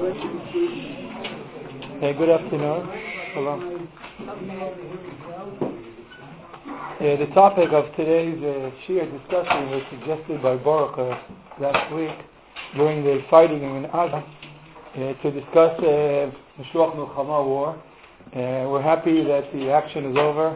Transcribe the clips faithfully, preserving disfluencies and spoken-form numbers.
Hey, good afternoon. Hello. Uh, the topic of today's uh, Shir discussion was suggested by Baruch uh, last week during the fighting in Gaza uh, to discuss the uh, Milchama war. Uh, we're happy that the action is over,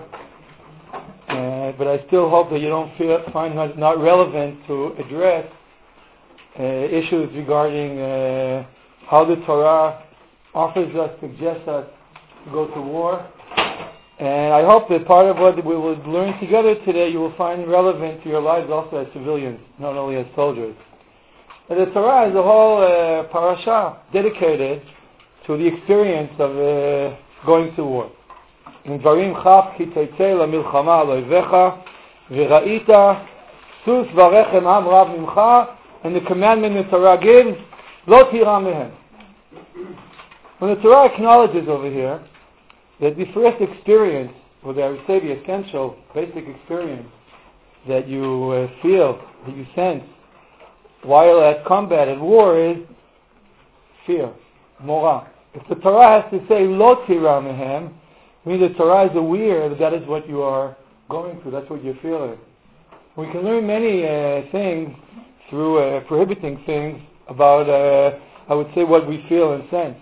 uh, but I still hope that you don't feel, find it not relevant to address uh, issues regarding uh, how the Torah offers us, suggests us to go to war. And I hope that part of what we will learn together today you will find relevant to your lives also as civilians, not only as soldiers. And the Torah is a whole uh, parasha dedicated to the experience of uh, going to war. In Dvarim Chaf ki teitzei lamilchama loivecha v'ra'ita sus varechem am rav mimcha, and the commandment the Torah gives, lo tira mehem. When the Torah acknowledges over here that the first experience, or I would say the essential, basic experience that you uh, feel, that you sense while at combat, at war, is fear, morah. If the Torah has to say lo tira mehem, I mean the Torah is aware that that is what you are going through, that's what you're feeling. We can learn many uh, things through uh, prohibiting things about, uh, I would say, what we feel and sense.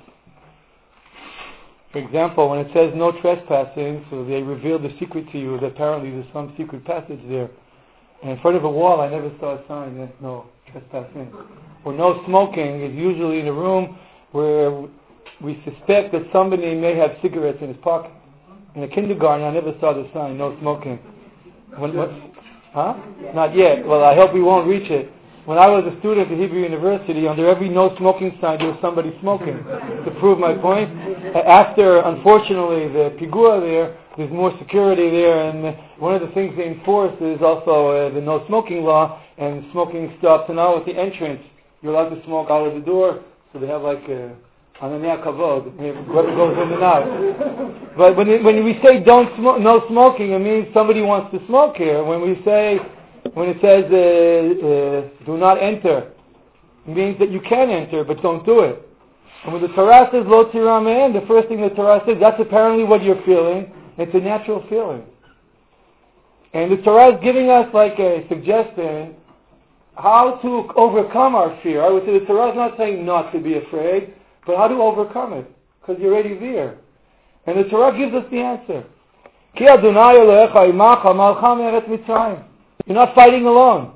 For example, when it says no trespassing, so they reveal the secret to you that apparently there's some secret passage there. And in front of a wall, I never saw a sign that no trespassing. Or no smoking is usually in a room where we suspect that somebody may have cigarettes in his pocket. In a kindergarten, I never saw the sign, no smoking. When, what, huh? Not yet. Well, I hope we won't reach it. When I was a student at Hebrew University, under every no smoking sign there was somebody smoking. To prove my point, after, unfortunately, the pigua there, there's more security there, and one of the things they enforce is also uh, the no smoking law, and smoking stops. And now at the entrance, you're allowed to smoke out of the door, so they have like a ananya kavod, whoever goes in and out. But when it, when we say don't smoke, no smoking, it means somebody wants to smoke here. When we say When it says uh, uh, do not enter, it means that you can enter, but don't do it. And when the Torah says lo tira mehem, the first thing the Torah says, that's apparently what you're feeling. It's a natural feeling. And the Torah is giving us like a suggestion how to overcome our fear. I would say the Torah is not saying not to be afraid, but how to overcome it, because you're already there. And the Torah gives us the answer. Ki Adonai Elohecha imacha malcha me'eretz Mitzrayim. You're not fighting alone.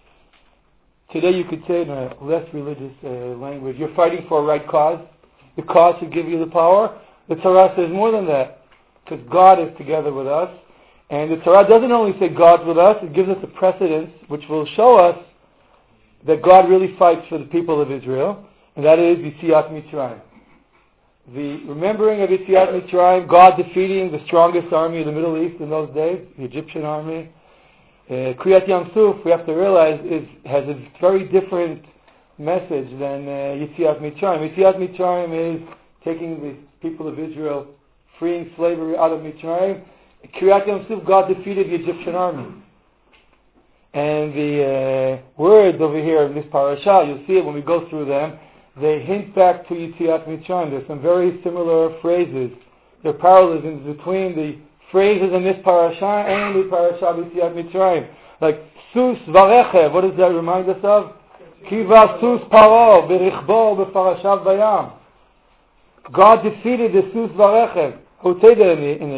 Today you could say in a less religious uh, language, you're fighting for a right cause. The cause should give you the power. The Torah says more than that, because God is together with us. And the Torah doesn't only say God's with us, it gives us a precedence which will show us that God really fights for the people of Israel, and that is Yetziat Mitzrayim. The remembering of Yetziat Mitzrayim, God defeating the strongest army of the Middle East in those days, the Egyptian army. Uh, Kriyat Yam Suf, we have to realize, is, has a very different message than uh, Yetziat Mitzrayim. Yetziat Mitzrayim is taking the people of Israel, freeing slavery out of Mitzrayim. Kriyat Yam Suf, God defeated the Egyptian army. And the uh, words over here in this parasha, you'll see it when we go through them, they hint back to Yetziat Mitzrayim. There's some very similar phrases. There are parallelisms between the phrases in this parasha and the parasha of Yetziat Mitzrayim. Like, sus varechev, what does that remind us of? Kiva sus paro, berichbo, befarashav bayam. God defeated the sus varechev. I would say that in the, in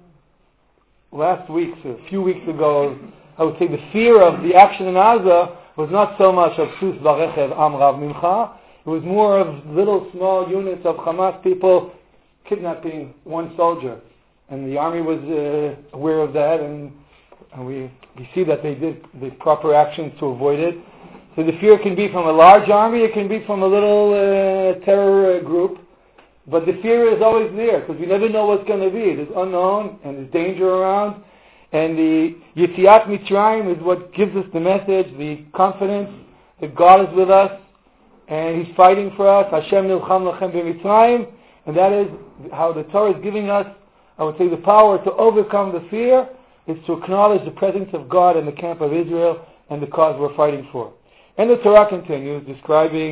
the last weeks, a few weeks ago, I would say the fear of the action in Gaza was not so much of sus varechev am rav mimcha. It was more of little small units of Hamas people kidnapping one soldier. And the army was uh, aware of that, and, and we, we see that they did the proper actions to avoid it. So the fear can be from a large army, it can be from a little uh, terror uh, group, but the fear is always there, because we never know what's going to be. There's unknown, and there's danger around, and the Yetziat Mitzrayim is what gives us the message, the confidence that God is with us, and He's fighting for us. Hashem nilcham lachem b'Mitzrayim, and that is how the Torah is giving us, I would say, the power to overcome the fear is to acknowledge the presence of God in the camp of Israel and the cause we're fighting for. And the Torah continues describing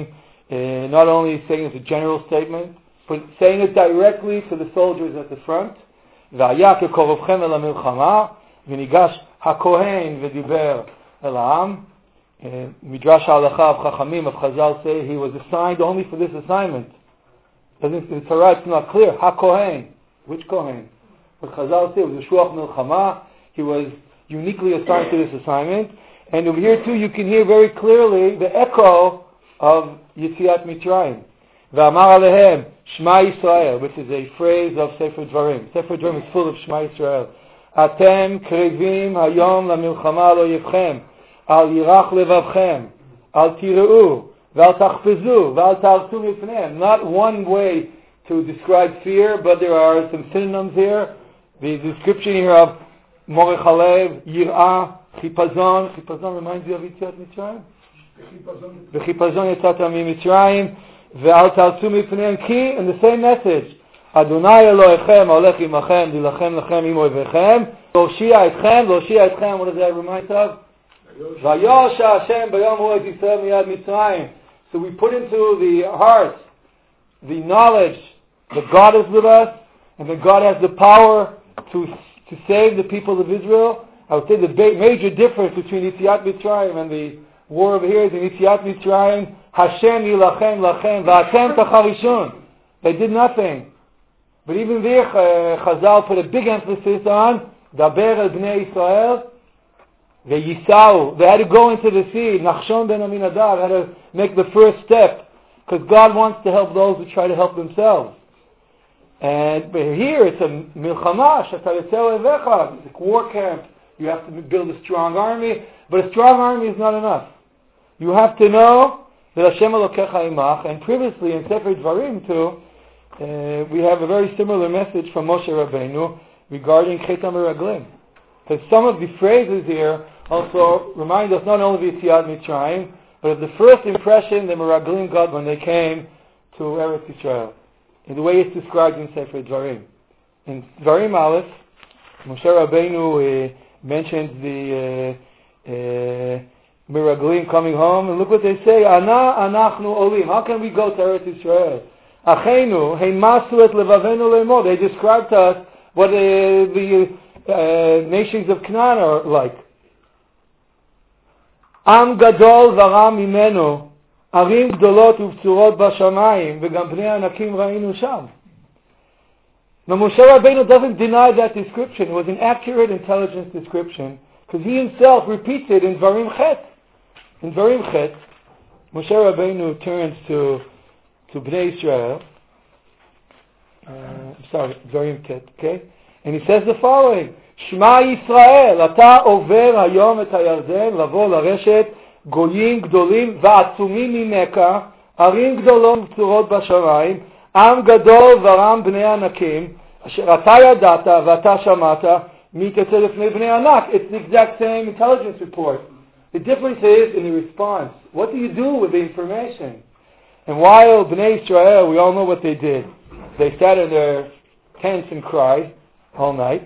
uh, not only saying it as a general statement, but saying it directly to the soldiers at the front. והיה כקרובכם אל המלחמה, וניגש הכהן ודיבר אל העם. Midrash Halacha of Chachamim of Chazal say he was assigned only for this assignment. Doesn't the Torah, it's not clear. HaKohen, which Kohen? But Chazal say it was a Shuach Milchama. He was uniquely assigned to this assignment. And over here too, you can hear very clearly the echo of Yetziat Mitzrayim. V'amar alehem Shema Yisrael, which is a phrase of Sefer Dvarim. Sefer Dvarim is full of Shema Yisrael. Atem krevim hayom lamilchama lo yivchem. Al yirach levavchem, al tireu, val tachpezu, val tartu mipneim. Not one way to describe fear, but there are some synonyms here. The description here of morech halev, yirah, chipazon. Chipazon reminds you of Yetziat Mitzrayim? V'chipazon yetzat mitzrayim, ve'al tartu mipneim. Ki, in the same message. Adonai Elohechem olech imachem, dilachem lachem imo evechem, loshia etchem, loshia etchem. What does that remind us of? Vayosha Hashem bayom ro'et Yisrael miyad Mitzrayim. So we put into the heart the knowledge that God is with us and that God has the power to to save the people of Israel. I would say the ba- major difference between Yetziat Mitzrayim and the war over here is in Yetziat Mitzrayim, Hashem yilachem lachem v'atem tacharishun. They did nothing. But even there, uh, Chazal put a big emphasis on Daber el Bnei Yisrael. They Yisau, they had to go into the sea. Nachshon ben Aminadab had to make the first step because God wants to help those who try to help themselves. And but here it's a milchama, shataretzel evecha, it's a war camp. You have to build a strong army, but a strong army is not enough. You have to know that Hashem Elokecha imach. And previously in Sefer Dvarim too, uh, we have a very similar message from Moshe Rabbeinu regarding Chet HaMeraglim. Because some of the phrases here also remind us not only of Yetziat Mitzrayim, but of the first impression the Meraglim got when they came to Eretz Yisrael, in the way it's described in Sefer Dvarim. In Dvarim Aleph, Moshe Rabbeinu uh, mentions the uh, uh, Meraglim coming home, and look what they say: Ana anachnu olim. How can we go to Eretz Yisrael? Achenu heimasu et levavenu le'mod. They describe to us what uh, the Uh, nations of Canaan are like. Am gadol varam imenu, arim gdolot uvtzurot bashamayim, v'gam bnei anakim ra'inu sham. Now Moshe Rabbeinu doesn't deny that description. It was an accurate, intelligent description, because he himself repeats it in Dvarim Chet. In Dvarim Chet, Moshe Rabbeinu turns to to Bnei Israel. Uh, sorry, Dvarim Chet, okay? And he says the following: Shema Yisrael, ata over hayom et hayarden, lavo lareshet, goyim gdolim va'atzumim mimeka, arim gdolot v'tzurot bashamayim, am gadol varam bnei anakim, asher ata yadata v'ata shamata, mitetzeh lefnei bnei anak. It's the exact same intelligence report. The difference is in the response. What do you do with the information? And while Bnei Israel, we all know what they did. They sat in their tents and cried all night.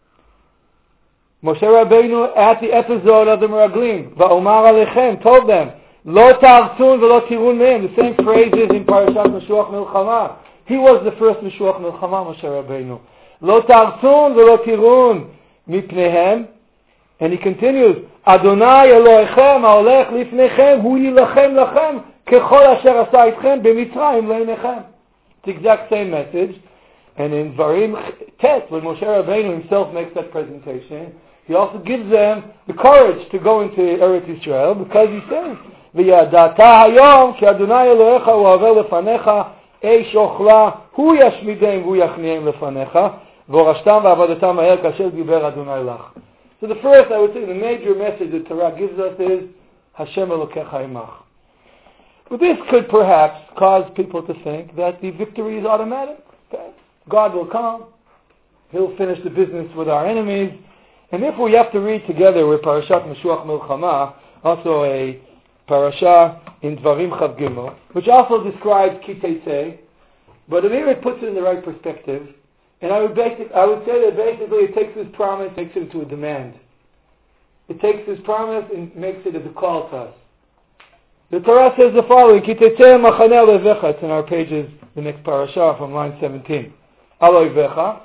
Moshe Rabbeinu, at the episode of the Meraglim, Va'omar Alechem, told them, Lo ta'artzun v'lo tirun mehem. The same phrases in Parashat Meshuach Milchama. He was the first Meshuach Milchama, Moshe Rabbeinu. Lo ta'artzun v'lo tirun mipnehem. And he continues, Adonai Elohechem ha'olech lifnechem, hu yilachem lachem, kechol asher asa itchem b'mitzrayim le'inechem. It's the exact same message. And in Dvarim Tet, when Moshe Rabbeinu himself makes that presentation, he also gives them the courage to go into Eretz Yisrael, because he says, "V'yadata hayom ki Adonai Elohecha hu haver lefanecha eish ochla hu yashmidem hu yachniim lefanecha v'orashtam v'avodatam maher kasher diber Adonai lach." So the first, I would say, the major message that Torah gives us is Hashem Elokecha imach. But this could perhaps cause people to think that the victory is automatic. Okay? God will come, He'll finish the business with our enemies, and therefore we have to read together with Parashat Meshuach Milchama, also a parasha in Dvarim Chav Gimel, which also describes Ki Teitzei, but here it puts it in the right perspective, and I would basic, I would say that basically it takes this promise, makes it into a demand. It takes this promise and makes it as a call to us. The Torah says the following, Ki tetzeh machaneh alevecha. It's in our pages, the next parasha from line seventeen. Alevecha.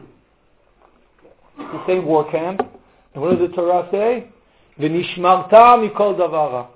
It's the same war camp. And what does the Torah say? V'nishmarta mikol davara.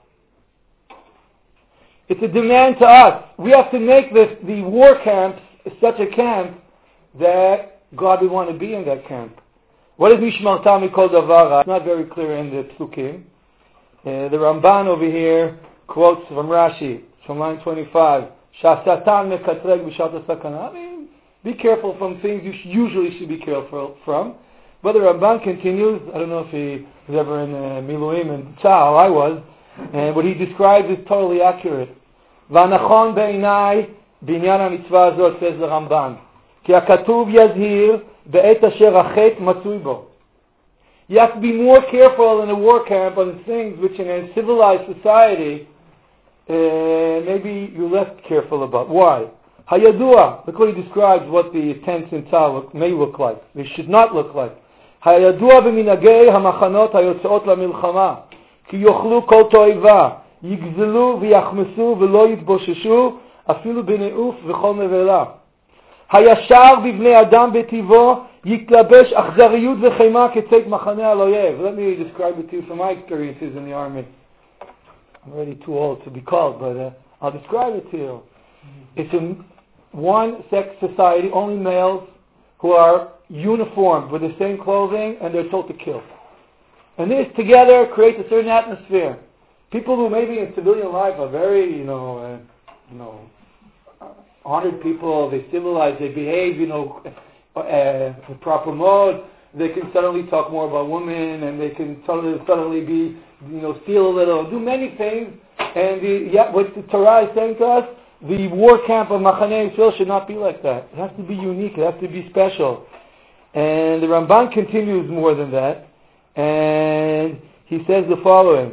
It's a demand to us. We have to make this, the war camps such a camp that God would want to be in that camp. What is Mishmarta Mikol Davara? It's not very clear in the Psukim. Uh, the Ramban over here quotes from Rashi, from line twenty-five, Shasatan mekatreg b'shat sakana. I mean, be careful from things you usually should be careful from. But the Ramban continues, I don't know if he was ever in uh, Miluim and Tzal, I was, and what he describes is totally accurate. V'anachon be'inai b'inyan ha-mitzvah azot, says the Ramban. Ki hakatuv yazhir be'et asher hachet matzui bo. You have to be more careful in a war camp on things which in a civilized society uh, maybe you're less careful about. Why? Hayadua, look what he describes what the tents in Tzal look, may look like. They should not look like. Hayadua b'minagei hamachanot hayotzeot lamilchama ki yochlu kol toiva yigzelu v'yachmesu v'lo yitbosheshu afilu b'ne'uf v'chol nevela. Hayashar b'bnei adam b'tivo yitlabesh achzariyut v'chema ketzeit machaneh aloyev. Let me describe it to you from my experiences in the army. I'm already too old to be called, but uh, I'll describe it to you. It's a one-sex society, only males who are uniformed with the same clothing, and they're told to kill. And this together creates a certain atmosphere. People who maybe in civilian life are very, you know, uh, you know, honored people. They civilize, they behave, you know, uh, in proper mode. They can suddenly talk more about women, and they can suddenly, suddenly be, you know, steal a little, do many things. And the, yeah, what the Torah is saying to us, the war camp of Machaneh Yisrael should not be like that. It has to be unique. It has to be special. And the Ramban continues more than that. And he says the following.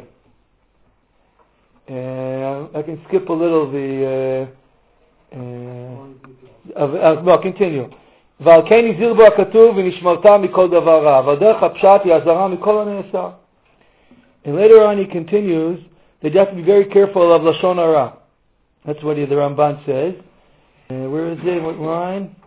Uh, I can skip a little the... Uh, uh, uh, no, continue. ועל כן הזהיר בו הכתוב ונשמרת מכל דבר רע. והדרך הפשט היא הזהרה מכל הנאסר. And later on he continues that you have to be very careful of Lashon Hara. That's what the Ramban says. Uh, where is it? What line?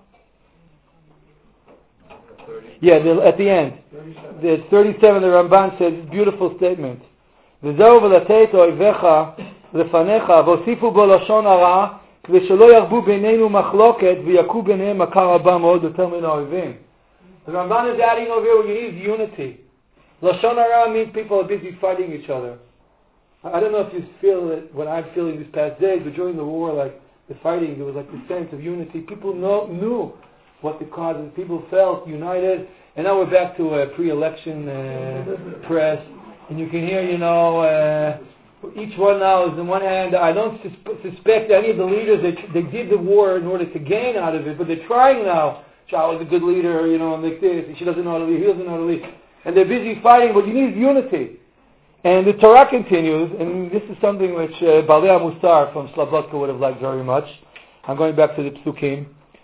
Yeah, the, at the end. The thirty-seven, the Ramban says, this beautiful statement. וזהו ולתת אויביך לפניך והוסיפו בו לשון הרע כדי שלא ירבו בינינו מחלוקת ויכו ביניהם מכה רבה מאוד יותר מן האויבים. The Ramban is adding over here, you need unity. Lashon hara means people are busy fighting each other. I don't know if you feel it, what I'm feeling these past days, but during the war, like the fighting, there was like the sense of unity. People know, knew what the cause is. People felt united. And now we're back to a pre-election uh, press. And you can hear, you know, uh, each one now is on one hand, I don't sus- suspect any of the leaders, they, they did the war in order to gain out of it, but they're trying now. Shaul is a good leader, you know, and like this, and she doesn't know how to lead, he doesn't know how to lead. And they're busy fighting, but you need unity. And the Torah continues, and this is something which uh, Balei HaMusar from Slobodka would have liked very much. I'm going back to the Psukim.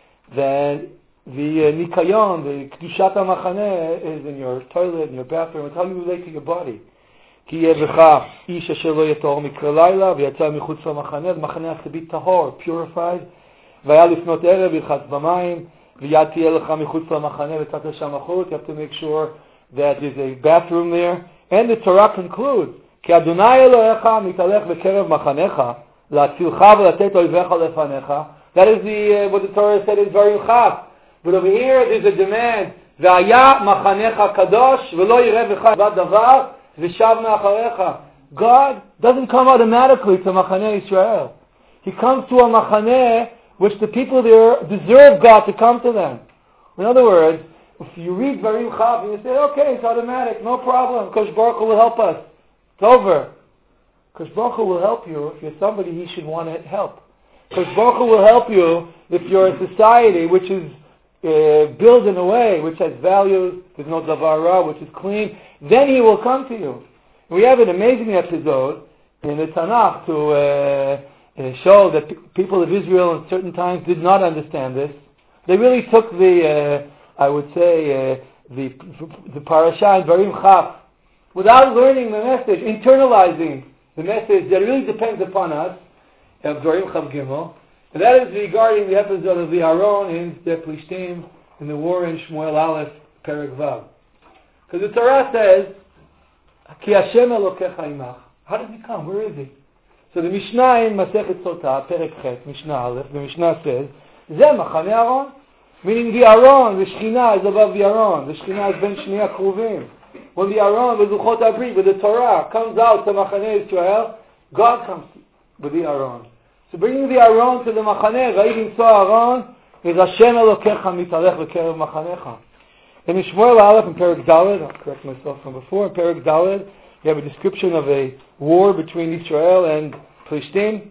That the uh, Nikayon, the Kedushat HaMachaneh is in your toilet, in your bathroom. It's how you relate to your body. כי יהיה בך איש אשר לא יטהור מקרא לילה ויצא מחוץ למחנה. The מחנה has to be tahor, purified. והיה לפנות ערב ירחץ במים ויד תהיה לך מחוץ למחנה וצאת שם החוץ. You have to make sure that there's a bathroom there. And the Torah concludes, כי אדוני אלוהיך מתהלך בקרב מחניך להצילך ולתת אויביך לפניך. That is the, uh, what the Torah said is very chaf. But over here there's a demand. והיה מחניך קדוש ולא יראה בך דבר v'shav me'acharecha. God doesn't come automatically to Machaneh Yisrael. He comes to a Machaneh which the people there deserve God to come to them. In other words, if you read Varim Chav and you say, okay, it's automatic, no problem, Kosh Baruch Hu will help us. It's over. Kosh Baruch Hu will help you if you're somebody he should want to help. Kosh Baruch Hu will help you if you're a society which is uh, built in a way which has values, there's no davar ra, which is clean. Then he will come to you. We have an amazing episode in the Tanakh to uh, uh, show that p- people of Israel in certain times did not understand this. They really took the, uh, I would say, uh, the the parasha in Varim Chaf without learning the message, internalizing the message that really depends upon us, of Dvarim Chav Gimel, and that is regarding the episode of the Aron in the Plishtim, in the war in Shmuel Aleph, Perek Vav. Because the Torah says, Ki Hashem Elokecha Imach. How does he come? Where is he? So the Mishnah in Masechet Sotah, Perek Chet, Mishnah Aleph, the Mishnah says, Zeh Machane Aron. Meaning the Aron, the Shekhinah is above the Aron. The Shekhinah is ben Shnei Kruvim. When the Aron, with Luchot Abrit, with the Torah, comes out to Machane Israel, God comes with the Aron. So bringing the Aron to the Machane, Vayim Soa Aron, is Hashem Elokecha Mitalech V'kerev Machanecha. In Shmuel Aleph, in Perek Daled, I'll correct myself from before, in Perek Daled, you have a description of a war between Israel and Plishtim.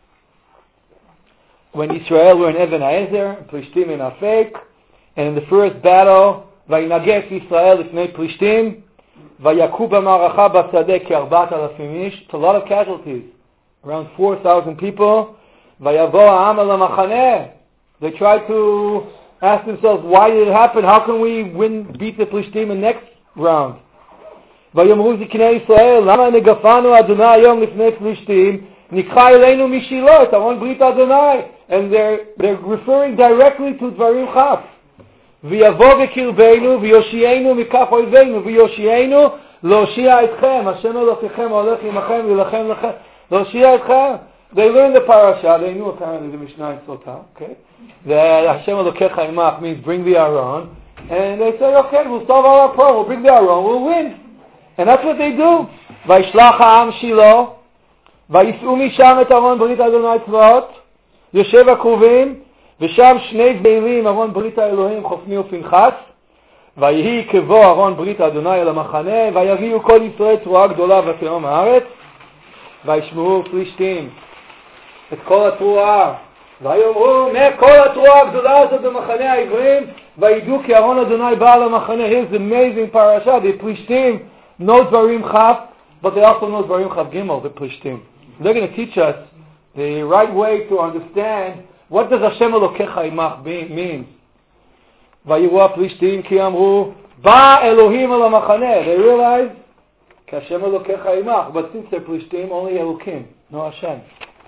When Israel were in Even Ha'ezer, Plishtim in Afek, and in the first battle, Vayinaget Yisrael Lifnei Plishtim, Vayaku b'maracha b'sadeh ke'arbat alafim ish, it's a lot of casualties, around four thousand people. Vayavo ha'am el ha'machaneh, they tried to ask themselves, why did it happen? How can we win, beat the Plishtim in the next round? Vayomru ziknei Yisrael, lama negafanu Adonai yom lifnei Plishtim, nikcha eleinu mishilo, it's Aron Brit Adonai. And they're, they're referring directly to Dvarim Chav. V'yavo v'kirbeinu, v'yoshienu mikaf oiveinu, v'yoshienu lo'shia etchem, Hashem Elokechem olech imachem, v'ilachem lechem, lo'shia etchem. They learned the parasha, they knew apparently the Mishnah in Sotah, okay? The Hashem Elokecha imach means bring the Aron, and they say, okay, we'll solve all our problems, we'll bring the Aron, we'll win. And that's what they do. V'yishlach ha'am shilo, v'yis'u misham et Aron Brit Adonai Tzvaot, יושב הקרובים, ושם שני בעלים, ארון ברית האלוהים, חופני ופנחס, ויהי כבוא ארון ברית אדוני אל המחנה, ויביאו כל ישראל תרועה גדולה ותהום הארץ, וישמעו פלישתים את כל התרועה, ויאמרו, מה כל התרועה הגדולה הזאת במחנה העברים, וידעו כי ארון אדוני בא על המחנה. Here's the amazing parasha, the פלישתים know דברים חף, but they also know דברים חף גimel, the פלישתים. They're going to teach us the right way to understand what does Hashem Elokecha imach mean. Vayiru Plishtim ki amru ba Elohim el hamachaneh. They realize Hashem Elokecha imach, but since they're Plishtim, only Elokim, no Hashem.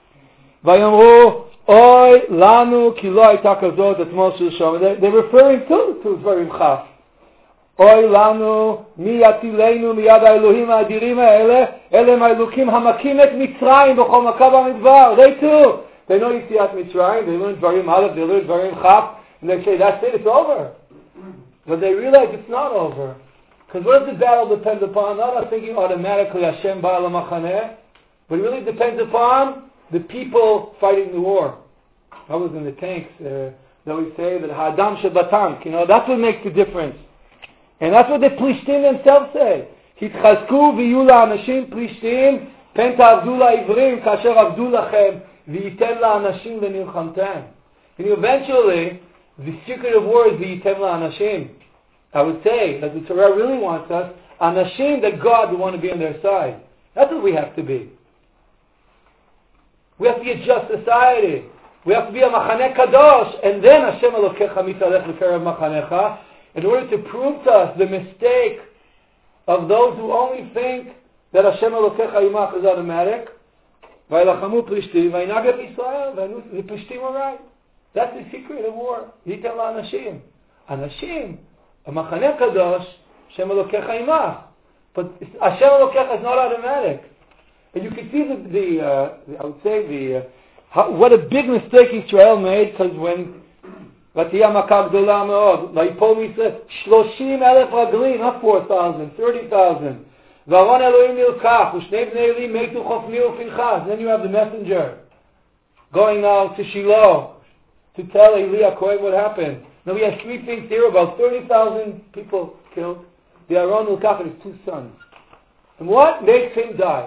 Vayamru oy lanu ki lo hayta kazot etmol shelshom. They're referring to to Dvarim Chaf. Oy lanu mi yatileinu miyad ha'elohim ha'adirim ha'ele elem ha'elokim hamakim et Mitzrayim b'chol makah b'midbar. They too, they know Yitziat Mitzrayim, they learn Dvarim Aleph, they learn Dvarim Chaf, and they say, that's it, it's over. But they realize it's not over. Because what does the battle depend upon? Not us thinking automatically Hashem ba'al ha'machaneh, but it really depends upon the people fighting the war. I was in the tanks, uh, that we say that ha'adam shebatank, you know, that's what makes the difference. And that's what the Plishtim themselves say. Hitchazku v'yu la'anashim Plishtim pen ta'avdu la'ivrim kasher avdu lachem v'yitem la'anashim v'nilchamtem. And eventually, the secret of war is v'yitem la'anashim. I would say that the Torah really wants us, anashim, that God would want to be on their side. That's what we have to be. We have to be a just society. We have to be a machaneh kadosh, and then Hashem Elokecha mitalech v'kerev machanecha, in order to prove to us the mistake of those who only think that Hashem Elokecha imach is automatic. Vaylachamu Plishtim, vayinaget Yisrael, the Plishtim are right. That's the secret of war. Yitem la'anashim. Anashim, a machaneh kadosh, Hashem Elokecha imach. But Hashem Elokecha is not automatic. And you can see the, the, uh, the I would say, the uh, how, what a big mistake Israel made, because when ותהיה מכה גדולה מאוד, ויפול מישראל שלושים אלף רגלים, not four thousand, thirty thousand. וארון אלוהים נלקח, ושני בני אלי מתו חופני ופנחס. Then you have the messenger going now to Shiloh to tell Eli HaKohen what happened. Now we have three things here, about thirty thousand people killed. The Aron nilkach and his two sons. And what makes him die?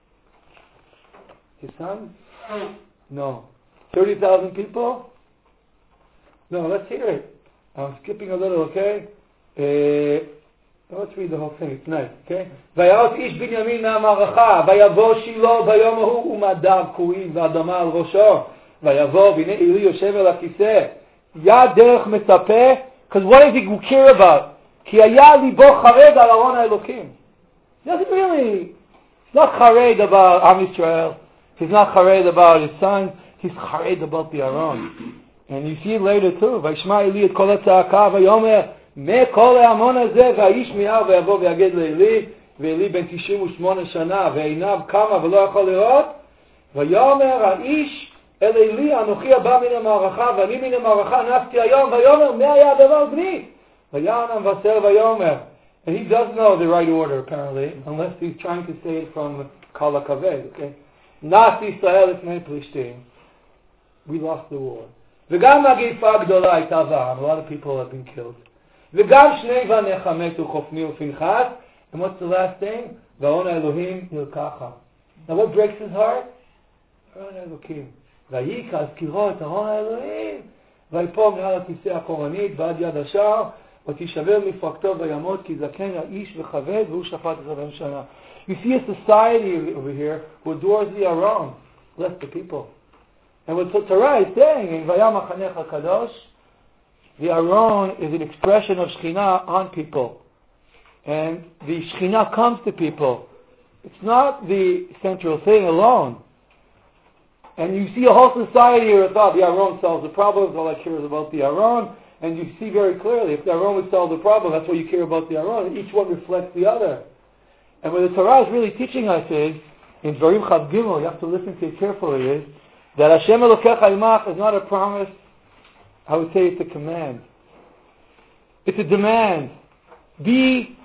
His sons? No. thirty thousand people? No, let's hear it. I'm skipping a little, okay? Uh, let's read the whole thing. It's nice, okay? ויעש איש בנימין מהמערכה, ויבוא שילה ביום ההוא ומדיו קרועים ואדמה על ראשו, ויבוא והנה עלי יושב על הכיסא, יד דרך מצפה, because what does he care about? כי היה ליבו חרד על ארון האלוקים. He doesn't really, he's not chared about Am Yisrael. He's not chared about his son. He's chared about the Aron. And you see it later too. Vayishma Eli et kol hatza'aka vayomer me kol ha'amon hazeh vayish mi'ar vayavo v'yaged le'Eli ve'Eli ben tishim u'shmona shana ve'einav kama v'lo yachol lirot vayomer ha'ish el Eli anochi haba min ha'ma'aracha v'ani min ha'ma'aracha nafti hayom vayomer me haya davar bni vayanam vaser vayomer. And he does know the right order apparently, unless he's trying to say it from Kol HaKaved. Okay, Nas Yisrael Ifnei Plishtim. We lost the war. V'gam Magifa Gdola Hayta V'am. A lot of people have been killed. V'gam Shnei Vanecha Metu Chofni U'Finchas. And what's the last thing? V'on Elohim Yilkacha. Now what breaks his heart? V'on Elohim. V'yika Azkiro Et Aron Elohim. V'yipom Nehal HaKisei HaKoranit B'ad Yad Hashar. ותישבר מפרקתו וימות כי זקן האיש וכבד והוא שפט עשרים שנה. You see a society over here who adores the Aron, bless the people. And what Torah is saying in Vayam HaChanech HaKadosh, the Aron is an expression of Shekhinah on people. And the Shekhinah comes to people. It's not the central thing alone. And you see a whole society here thought the Aron solves the problems, all I care is about the Aron. And you see very clearly, if the Aron would solve the problem, that's why you care about the Aron. Each one reflects the other. And what the Torah is really teaching us is, in Dvarim Chav Gimel, you have to listen to it carefully, is that Hashem Elokecha Imach is not a promise. I would say it's a command. It's a demand. Be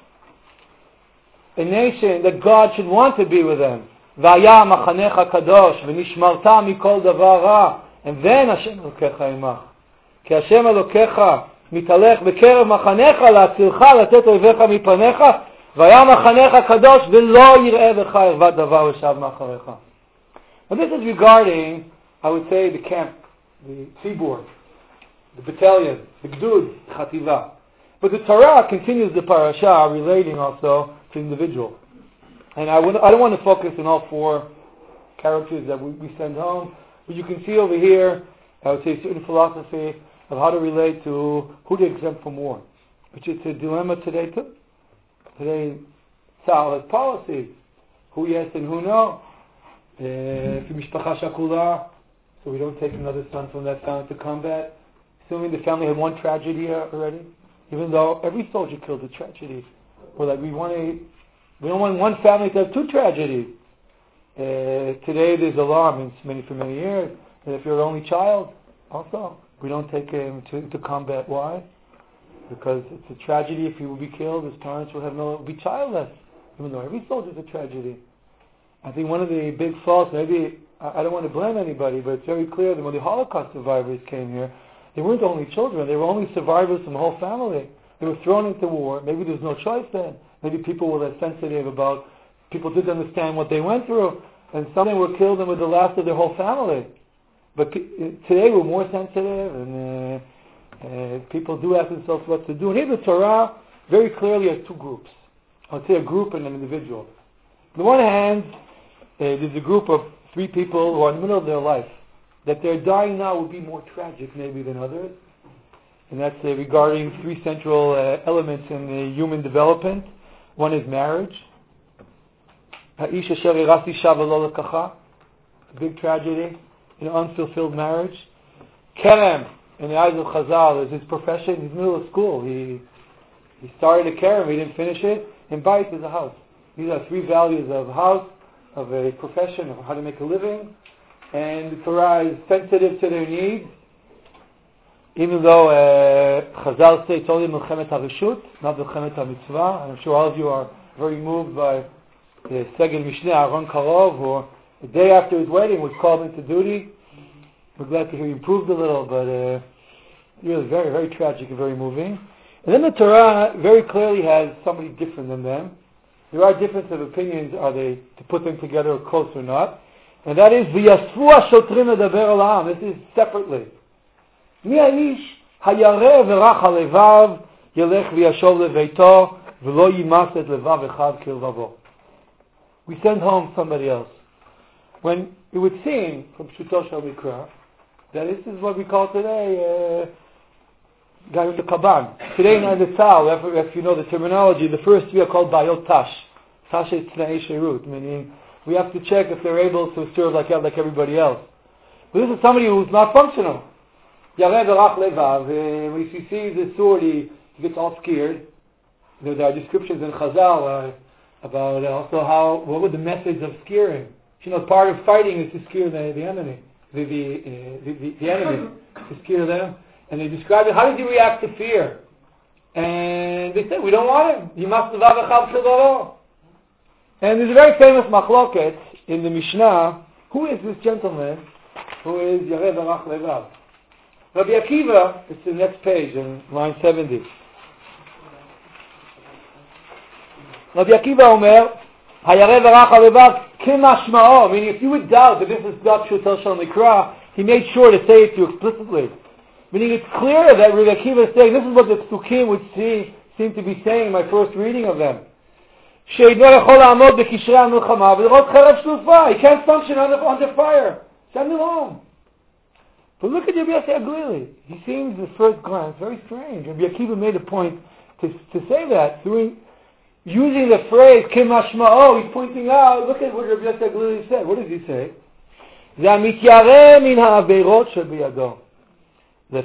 a nation that God should want to be with them. V'aya machanecha kadosh v'nishmarta mikol davar ra. And then Hashem Elokecha Imach. כי השם אלוקיך מתהלך בקרב מחניך להצילך לתת אויביך מפניך והיה מחניך קדוש ולא יראה בך ערוות דבר ושב מאחריך. Now this is regarding, I would say, the camp, the seaboard, the battalion, the gdud, the chativa. But the Torah continues the parasha relating also to individual. And I, would, I don't want to focus on all four characters that we, we send home, but you can see over here, I would say, a certain philosophy of how to relate to who to exempt from war, which is a dilemma today too. Today, Tzahal has policies, who yes and who no. If you're mishpacha shakula, so we don't take another son from that family to combat. Assuming the family had one tragedy already, even though every soldier killed a tragedy. We're like, we want to, we don't want one family to have two tragedies. Uh, today there's alarm, and it's many for many years, that if you're an only child, also, we don't take him to, to combat. Why? Because it's a tragedy if he will be killed, his parents will have no, be childless, even though every soldier is a tragedy. I think one of the big faults, maybe, I, I don't want to blame anybody, but it's very clear that when the Holocaust survivors came here, they weren't only children, they were only survivors from the whole family. They were thrown into war. Maybe there was no choice then. Maybe people were less sensitive about, people didn't understand what they went through, and some of them were killed and were the last of their whole family. But today we're more sensitive, and uh, uh, people do ask themselves what to do. And here the Torah very clearly has two groups. I would say a group and an individual. On the one hand, uh, there's a group of three people who are in the middle of their life. That they're dying now would be more tragic maybe than others. And that's uh, regarding three central uh, elements in the human development. One is marriage. Ha'ish asher irasi shava lo lekacha. A big tragedy. An unfulfilled marriage. Kerem, in the eyes of Chazal, is his profession. He's in the middle of school. He he started a kerem, he didn't finish it. And bait is a house. These are three values of a house, of a profession, of how to make a living. And the Torah is sensitive to their needs. Even though uh, Chazal say it's only Milchemet HaReshut, not Milchemet HaMitzvah. I'm sure all of you are very moved by the Seged Mishneh Aaron Karov, who the day after his wedding was called into duty. We're glad to hear he improved a little, but uh, it was very, very tragic and very moving. And then the Torah very clearly has somebody different than them. There are differences of opinions, are they to put them together close or not. And that is, V'yasfu ha'shotrim ledaber al ha'am. This is separately. Mi ha'ish hayareh v'rach ha'levav yelech v'yashov leveito v'lo yimas et levav echad kilvavo. We send home somebody else. When it would seem, from Pshuto Shel Mikra, that this is what we call today, guy with the Kaban. Today in the Tzal, if, if you know the terminology, the first three are called Bayot Tash. Tashes Tnei Sherut, meaning we have to check if they're able to serve like like everybody else. But this is somebody who's not functional. Yareh V'rach Levav, when you see the sword, he, he gets all scared. There are descriptions in Chazal uh, about also how, what was the methods of scaring. You know, part of fighting is to scare the, the enemy, the the, uh, the, the the enemy, to scare them. And they describe it, how does he react to fear? And they say, we don't want him. You must have a chav. And there's a very famous machloket in the Mishnah. Who is this gentleman who is Yareh V'rach Levav? Rabbi Akiva, it's the next page in line seventy. Rabbi Akiva Omer, Hayareh V'rach Levav Kimashma'o, meaning if you would doubt that this is Dab Shutel Shal Mikra, he made sure to say it to you explicitly. Meaning it's clear that Rabbi Akiva is saying, this is what the Psukim would see, seem to be saying in my first reading of them. He can't function under, under fire. Send him home. But look at Rabbi Yossi Aglili. He seems, at first glance, very strange. Rabbi Akiva made a point to, to say that. Doing, using the phrase, Kim Hashma'o, he's pointing out, look at what Rabbi Yossi Aglili said. What does he say? This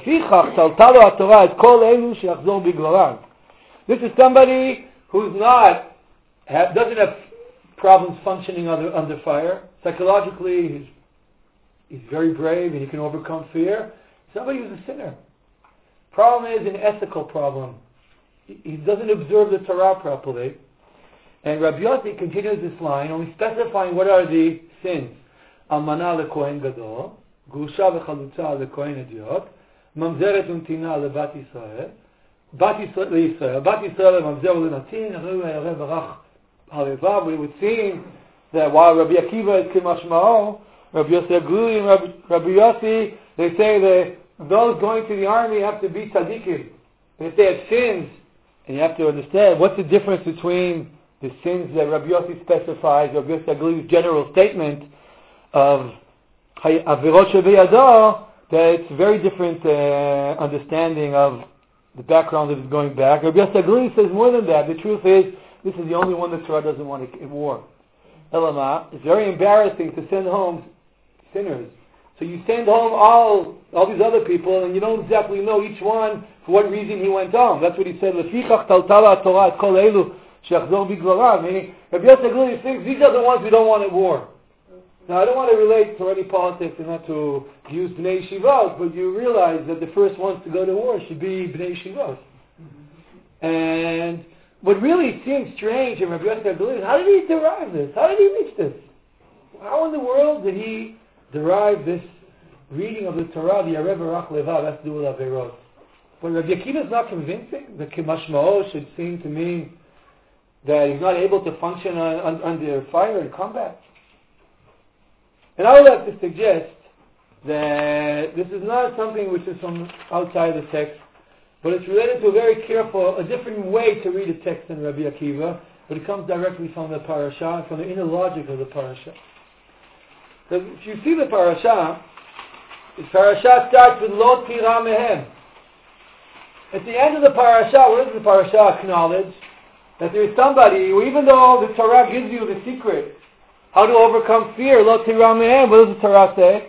is somebody who's not, have, doesn't have problems functioning under, under fire. Psychologically, he's, he's very brave and he can overcome fear. Somebody who's a sinner. Problem is an ethical problem. He, he doesn't observe the Torah properly. And Rabbi Yossi continues this line, only specifying what are the sins. Almana lekohen gadol, grusha v'chalutza lekohen ediot, ממזרת ונתינה לבת ישראל, בת ישראל לישראל, בת ישראל לממזר ולנתין, הרי ירא ורח הלבב. We would see that while Rabbi Akiva is Kimashma'o, Rabbi Yossi Aglili and Rabbi, Rabbi Yossi, they say that those going to the army have to be tzaddikim. And if they have sins, and you have to understand what's the difference between the sins that Rabbi Yossi specifies, Rabbi Yossi Aglili's general statement of avirot shebeyado, that it's a very different uh, understanding of the background that is going back. Rabbi Yossi Aglili says more than that. The truth is, this is the only one that Torah doesn't want to war. Elama, it's very embarrassing to send home sinners. So you send home all all these other people, and you don't exactly know each one for what reason he went home. That's what he said. Lefichach taltala Torah et kol elu she'achzor biglorav. Meaning, Rabbi Yossi Aglili thinks these are the ones we don't want at war. Now, I don't want to relate to any politics and not to use Bnei Yeshivot, but you realize that the first ones to go to war should be Bnei Yeshivot. Mm-hmm. And what really seems strange in Rabbi Yossi Aglili is, how did he derive this? How did he reach this? How in the world did he derive this reading of the Torah, the Yareh V'rach Levav, that's to do with Averot? But Rabbi Akiva is not convincing. The Kimashma'o should seem to mean that he's not able to function on, on, under fire and combat. And I would like to suggest that this is not something which is from outside the text, but it's related to a very careful, a different way to read a text in Rabbi Akiva, but it comes directly from the parasha, from the inner logic of the parasha. So if you see the parasha, the parasha starts with Lo Tira Mehem. At the end of the parasha, what does the parasha acknowledge? That there is somebody who, even though the Torah gives you the secret, how to overcome fear, Lo Tira Mehem, what does the Torah say?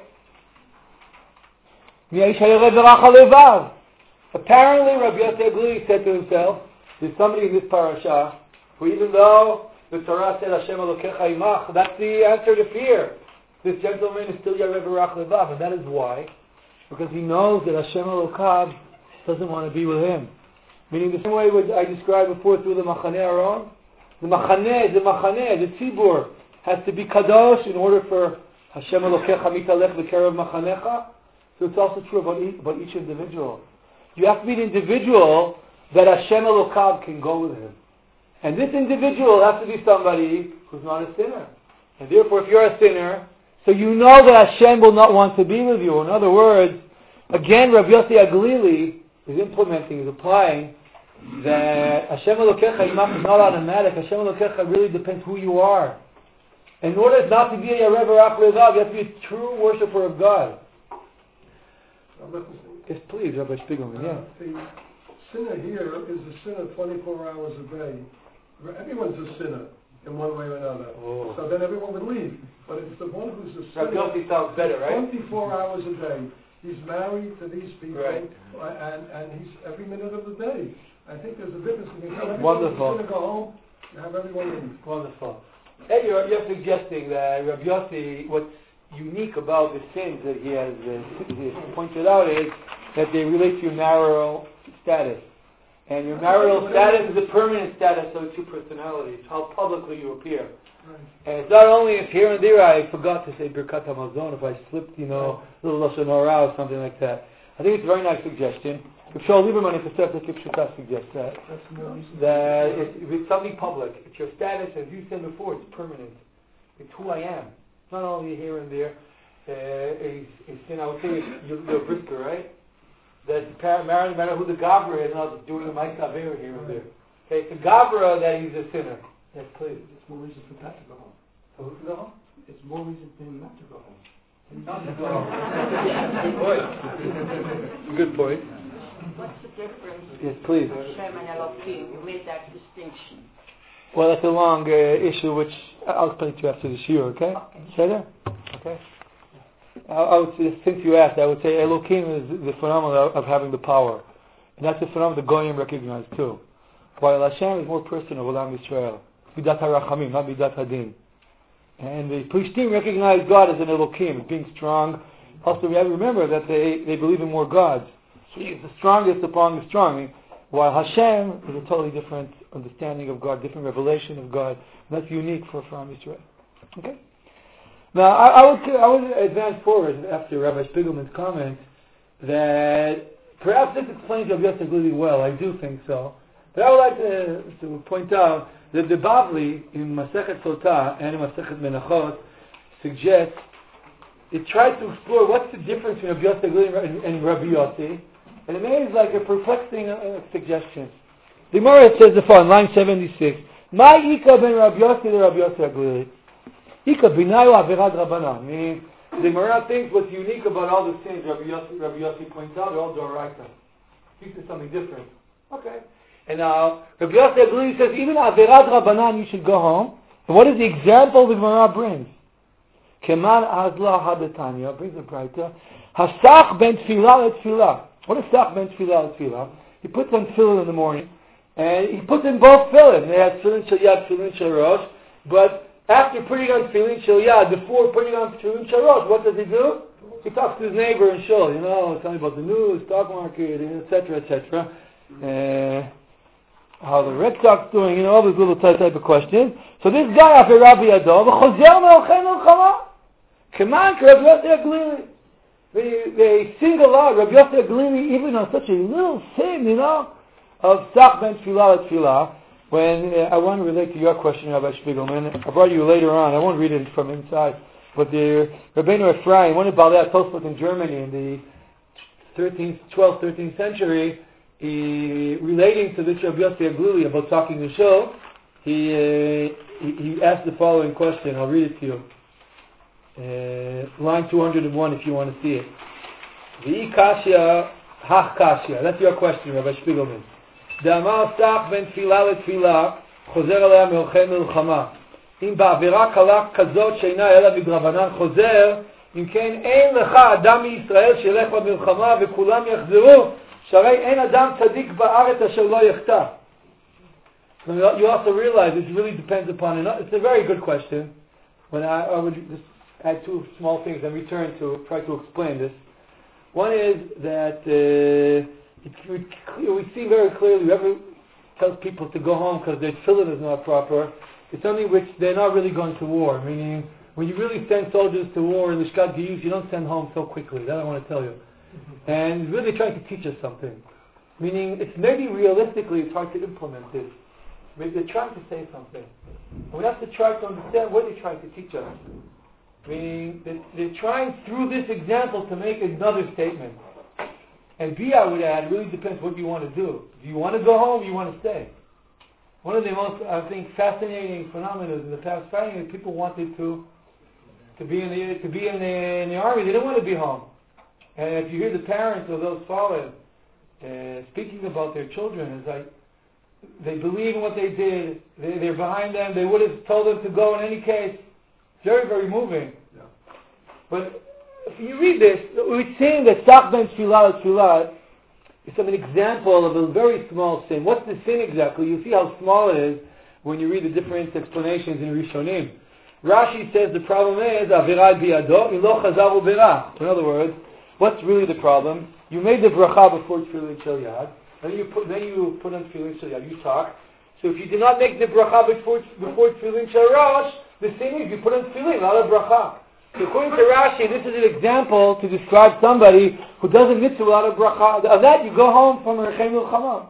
Apparently, Rabbi Yossi Aglili said to himself, there's somebody in this parasha who, even though the Torah said Hashem Elokecha Imach, that's the answer to fear. This gentleman is still Yareh V'rach Levav, and that is why, because he knows that Hashem Elokav doesn't want to be with him. Meaning the same way I described before through the Machaneh Aron, the Machaneh, the Machaneh, the Tzibur, has to be kadosh in order for Hashem Elokecha mitalech v'kerev machanecha. So it's also true about each, about each individual. You have to be an individual that Hashem Elokav can go with him. And this individual has to be somebody who's not a sinner. And therefore, if you're a sinner, so you know that Hashem will not want to be with you. In other words, again, Rabbi Yossi Aglili is implementing, is applying that Hashem Elokecha Imach is not automatic. Hashem Elokecha really depends who you are. In order not to be a Yareh V'rach Levav, you have to be a true worshiper of God. Yes, please, Rabbi Spiegelman. Yeah. Uh, the sinner here is a sinner twenty-four hours a day. Everyone's a sinner. in one way or another. Oh. So then everyone would leave. But it's the one who's a Rabbi Yossi sounds better, right? twenty-four hours a day. He's married to these people, right. and, and he's every minute of the day. I think there's a difference between everyone Wonderful. who's going to go home and have everyone leave. Wonderful. Hey, you're, you're suggesting that Rabbi Yossi, what's unique about the sins that he has, uh, he has pointed out is that they relate to your marital status. And your marital status is a permanent status, so it's your personality. It's how publicly you appear. Right. And it's not only if here and there I forgot to say Birkat HaMazon, if I slipped, you know, a little Lashon Hara or something like that. I think it's a very nice suggestion. If Shaul Lieberman, if it's a Kipshuta suggests that, that it's, if it's something public, it's your status, as you said before, it's permanent. It's who I am. It's not only here and there. Uh, it's, it's, you know, I would say it's, you're, you're a brisker, right? That the married, no matter who the Gavra is, not doing the Mike Avera here and there. Okay, it's the Gavra that he's a sinner. Yes, please. It's more reason for Pat to go home. So who to go home? It's more reason for him not to go home. Not to go home. Good point. Good point. What's the difference Yes, please. between Hashem and Elohim? You made that distinction. Well, that's a long uh, issue, which I'll explain to you after this year, okay? Okay. Okay. I, I would say, since you asked, I would say Elohim is the phenomenon of, of having the power. And that's the phenomenon the Goyim recognize too. While Hashem is more personal, Olam Yisrael. Bidat HaRachamim, not Bidat HaDin. And the Plishtim recognize God as an Elohim, as being strong. Also, we have to remember that they, they believe in more gods. So He is the strongest among the strong. While Hashem is a totally different understanding of God, different revelation of God. And that's unique for From Israel. Okay? Now, I, I, would, I would advance forward after Rabbi Spiegelman's comment that perhaps this explains Rabbi Yosef really well. I do think so. But I would like to, to point out that the Bavli in Masechet Sotah and in Masechet Menachot suggests, it tries to explore what's the difference between Rabbi Yosef and, and Rabbi Yossi, and it makes like a perplexing uh, suggestion. The Gemara says the following, line seventy-six, Ma Ika ben Rabbi Yossi to Rabbi Yossi Aglili. Ika binayu averad rabbanan. Meaning, the Gemara thinks what's unique about all the things Rabbi Yossi, Rabbi Yossi points out, they're all Doraita. He says something different. Okay. And now, Rabbi Yossi Aglili says, even averad rabbanan, you should go home. And what is the example the Gemara brings? Keman azla hadatanya, brings a brighter. Hasach ben tfilah et tfilah. What is sach ben tfilah et tfilah? He puts on tefillin in the morning, and he puts in both tefillin. They have tefillin shel yad, tefillin shel rosh, but after putting on tefillin shel yad, before putting on tefillin shel rosh, what does he do? He talks to his neighbor and shul, you know, tell me about the news, stock market, et cetera, et cetera. Uh, how the Red Sox doing, you know, all those little type, type of questions. So this guy, after Rabbi Yadov, v'chozer me'olchei milchama. Keman Rabbi Yossi Aglili. They, they single out Rabbi Yossi Aglili even on such a little sin, you know, of Sach ben Tfilah et Tfilah. When uh, I want to relate to your question, Rabbi Spiegelman, I brought you later on. I won't read it from inside, but the Rabbeinu Ephraim, one of Balei HaTosfot in Germany in the thirteenth, twelfth, thirteenth century, he, relating to this Rabbi Yossi Aglili about talking to Shul, he, uh, he he asked the following question. I'll read it to you. Uh, line two hundred one, if you want to see it. V'i kasya, hach kasya. That's your question, Rabbi Spiegelman. Da'amar sach ben tfilah letfilah, chozer alea me'olchei milchama. אם בעבירה קלה כזאת שאינה אלא מדרבנן חוזר, אם כן אין לך אדם מישראל שילך במלחמה וכולם יחזרו, שהרי אין אדם צדיק בארץ אשר לא יחטא. You also realize it really depends upon it. It's a very good question. When I, I would just add two small things and return to try to explain this. One is that uh, it, we, we see very clearly, whoever tells people to go home because their tefillin is not proper, it's something which they're not really going to war. Meaning, when you really send soldiers to war in the Shkat Giyus, you don't send home so quickly. That I want to tell you. Mm-hmm. And really trying to teach us something. Meaning, it's maybe realistically it's hard to implement this. Maybe they're trying to say something. And we have to try to understand what they're trying to teach us. Meaning, they're, they're trying through this example to make another statement. And B, I would add, it really depends what you want to do. Do you want to go home or you want to stay? One of the most, I think, fascinating phenomena in the past fighting is people wanted to to be in the to be in the, in the army. They didn't want to be home. And if you hear the parents of those fallen uh, speaking about their children, it's like they believe in what they did, they, they're behind them, they would have told them to go in any case. Very, very moving. Yeah. But if you read this, we're saying that Sach ben Tfilah Tfilah is an example of a very small sin. What's the sin exactly? You see how small it is when you read the different explanations in Rishonim. Rashi says the problem is Avirah biyado ilo chazaru berach. In other words, what's really the problem? You made the bracha before Tefillin Shel Yad, then you put then you put on Tefillin Shel Yad. You talk. So if you did not make the bracha before before Tefillin Shel Rosh, the sin is you put on Tefillin, not a bracha. So according to Rashi, this is an example to describe somebody who does a mitzvah without a bracha. Of that, you go home from Rechem Milchama.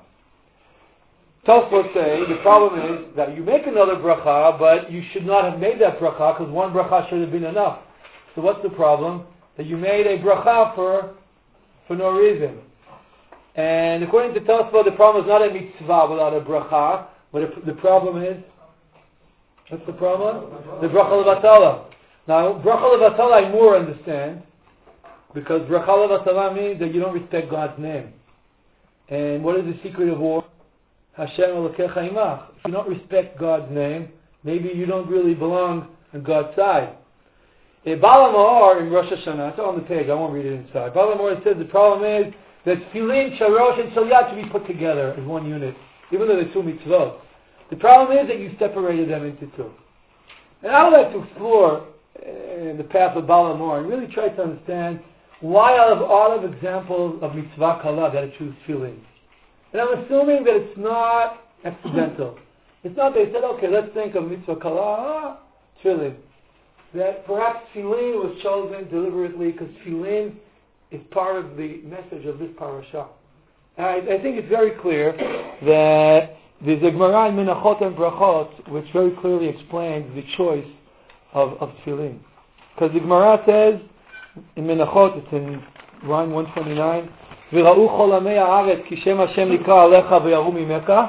Tosfot say the problem is that you make another bracha, but you should not have made that bracha because one bracha should have been enough. So what's the problem? That you made a bracha for for no reason. And according to Tosfot, the problem is not a mitzvah without a bracha, but the problem is, what's the problem? The bracha levatala. Now, bracha levatala I more understand, because bracha levatala means that you don't respect God's name. And what is the secret of war? Hashem Elokecha imach. If you don't respect God's name, maybe you don't really belong on God's side. Baal HaMaor in Rosh Hashanah, it's on the page, I won't read it inside. Baal HaMaor says the problem is that Tefillin, Shel Rosh, and Shel Yad should be put together as one unit, even though they're two mitzvot. The problem is that you separated them into two. And I would like to explore uh, the path of Baal HaMaor and really try to understand why out of all of examples of mitzvah kala that I choose Tefillin. And I'm assuming that it's not accidental. It's not they said, okay, let's think of mitzvah kala, ah, Tefillin. That perhaps Tefillin was chosen deliberately because Tefillin is part of the message of this parasha. And I, I think it's very clear that there's a Gemara in Menachot and Brachot which very clearly explains the choice of, of Tefillin. Because the Gemara says in Menachot, it's in line one twenty-nine, V'ra'u chol amei ha'aretz ki shem Hashem nikra alecha v'yaru mimeka.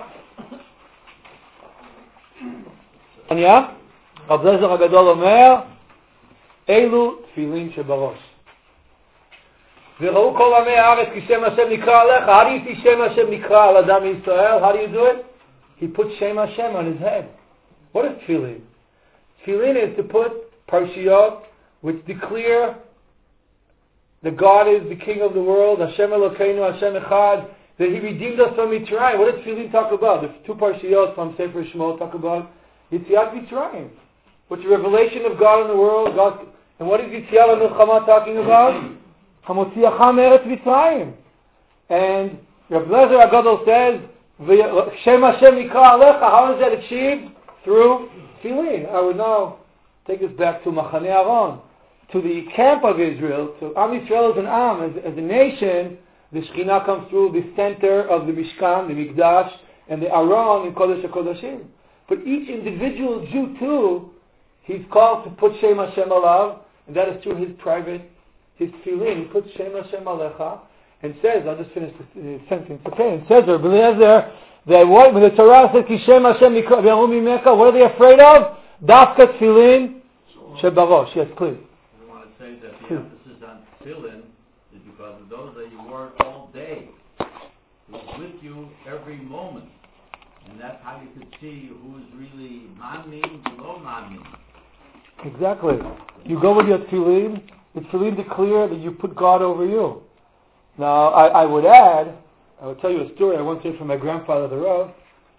Anya? Rav Lezer HaGadol Omer, Eilu Tefillin shebarosh. V'ra'u kol amei ha'aretz ki shem Hashem nikra alecha. How do you see Shem Hashem nikra al Adam Yisrael? How do you do it? He puts Shem Hashem on his head. What is Tefillin? Tefillin is to put parshiyot which declare that God is the King of the world, Hashem Elokeinu, Hashem Echad, that He redeemed us from Mitzrayim. What does Tefillin talk about? The two parshiyot from Sefer Shemot talk about Yetziat Mitzrayim, which is the revelation of God in the world. God, and what is Yetziat Milchama talking about? Hamotziacham Eretz Mitzrayim. And Rav Lezer HaGadol says, Shem Hashem Nikra Alecha. How is that achieved? Through Tefillin. I would now take us back to Machaneh Aaron, to the camp of Israel, to Am Yisrael as an Am, as, as a nation. The Shekhinah comes through the center of the Mishkan, the Mikdash, and the Aron in Kodesh HaKodashim. But each individual Jew too, he's called to put Shem Hashem Alav, and that is through his private, his Tefillin. He puts Shem Hashem Alecha, and says, I'll just finish the uh, sentence, okay, and says there, Beliezer, that what, when the Torah says, Ki Shem Hashem V'yaru mimeka, what are they afraid of? Dafka Tefillin shebarosh. Yes, please. I want to say that the emphasis on Tefillin is because of those that you wore it all day. It was with you every moment. And that's how you could see who is really Manmin, below Manmin. Exactly. You go with your Tefillin, the Tefillin declare that you put God over you. Now, I, I would add, I would tell you a story I once heard from my grandfather, the Rav,